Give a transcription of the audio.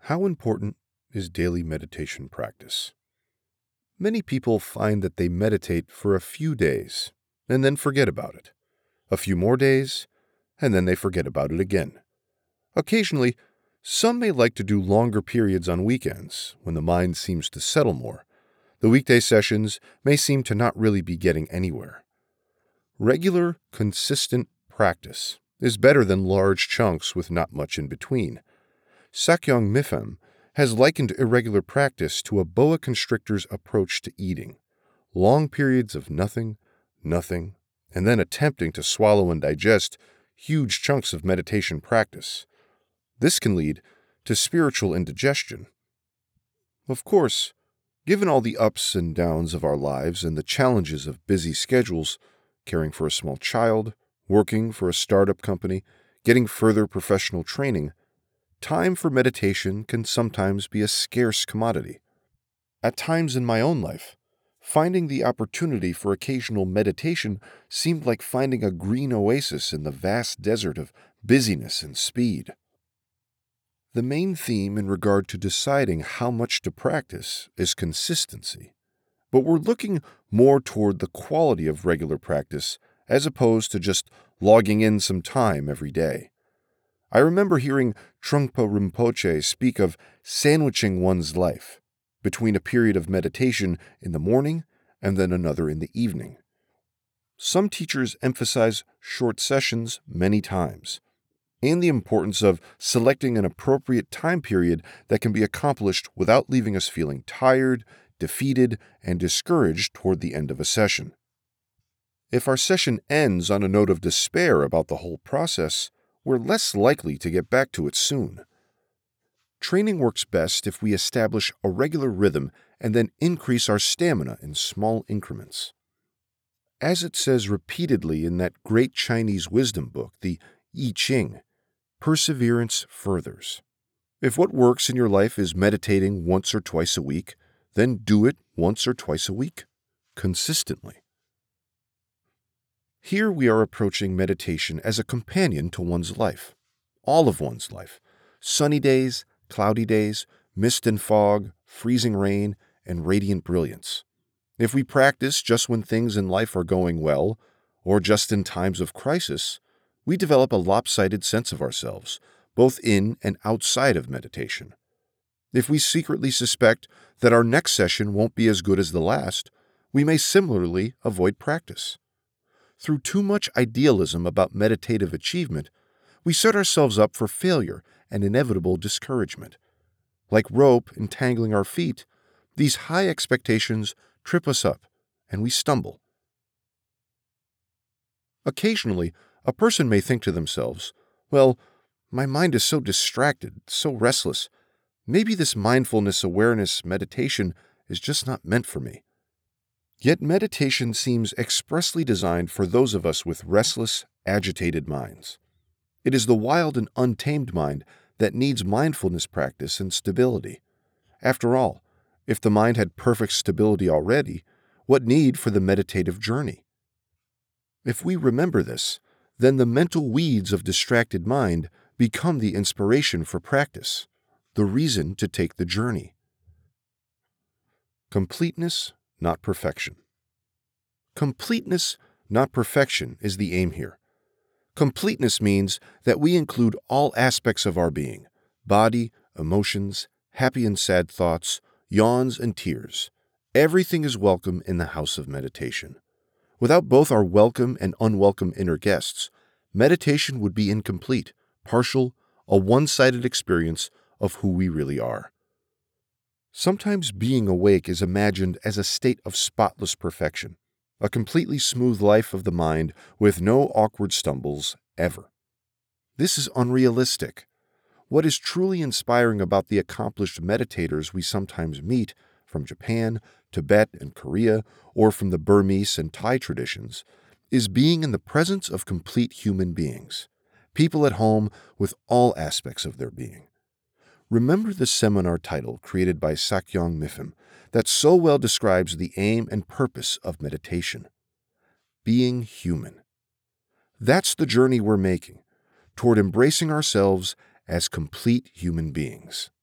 How important is daily meditation practice? Many people find that they meditate for a few days and then forget about it. A few more days, and then they forget about it again. Occasionally, some may like to do longer periods on weekends when the mind seems to settle more. The weekday sessions may seem to not really be getting anywhere. Regular, consistent practice is better than large chunks with not much in between. Sakyong Mipham has likened irregular practice to a boa constrictor's approach to eating. Long periods of nothing, and then attempting to swallow and digest huge chunks of meditation practice. This can lead to spiritual indigestion. Of course, given all the ups and downs of our lives and the challenges of busy schedules, caring for a small child, working for a startup company, getting further professional training, time for meditation can sometimes be a scarce commodity. At times in my own life, finding the opportunity for occasional meditation seemed like finding a green oasis in the vast desert of busyness and speed. The main theme in regard to deciding how much to practice is consistency, but we're looking more toward the quality of regular practice as opposed to just logging in some time every day. I remember hearing Trungpa Rinpoche speak of sandwiching one's life between a period of meditation in the morning and then another in the evening. Some teachers emphasize short sessions many times, and the importance of selecting an appropriate time period that can be accomplished without leaving us feeling tired, defeated, and discouraged toward the end of a session. If our session ends on a note of despair about the whole process, we're less likely to get back to it soon. Training works best if we establish a regular rhythm and then increase our stamina in small increments. As it says repeatedly in that great Chinese wisdom book, the I Ching, perseverance furthers. If what works in your life is meditating once or twice a week, then do it once or twice a week, consistently. Here we are approaching meditation as a companion to one's life, all of one's life, sunny days, cloudy days, mist and fog, freezing rain, and radiant brilliance. If we practice just when things in life are going well, or just in times of crisis, we develop a lopsided sense of ourselves, both in and outside of meditation. If we secretly suspect that our next session won't be as good as the last, we may similarly avoid practice. Through too much idealism about meditative achievement, we set ourselves up for failure and inevitable discouragement. Like rope entangling our feet, these high expectations trip us up, and we stumble. Occasionally, a person may think to themselves, well, my mind is so distracted, so restless. Maybe this mindfulness awareness meditation is just not meant for me. Yet meditation seems expressly designed for those of us with restless, agitated minds. It is the wild and untamed mind that needs mindfulness practice and stability. After all, if the mind had perfect stability already, what need for the meditative journey? If we remember this, then the mental weeds of distracted mind become the inspiration for practice, the reason to take the journey. Completeness, not perfection. Completeness, not perfection, is the aim here. Completeness means that we include all aspects of our being: body, emotions, happy and sad thoughts, yawns and tears. Everything is welcome in the house of meditation. Without both our welcome and unwelcome inner guests, meditation would be incomplete, partial, a one-sided experience of who we really are. Sometimes being awake is imagined as a state of spotless perfection, a completely smooth life of the mind with no awkward stumbles ever. This is unrealistic. What is truly inspiring about the accomplished meditators we sometimes meet from Japan, Tibet, and Korea, or from the Burmese and Thai traditions, is being in the presence of complete human beings, people at home with all aspects of their being. Remember the seminar title created by Sakyong Mipham that so well describes the aim and purpose of meditation: being human. That's the journey we're making toward embracing ourselves as complete human beings.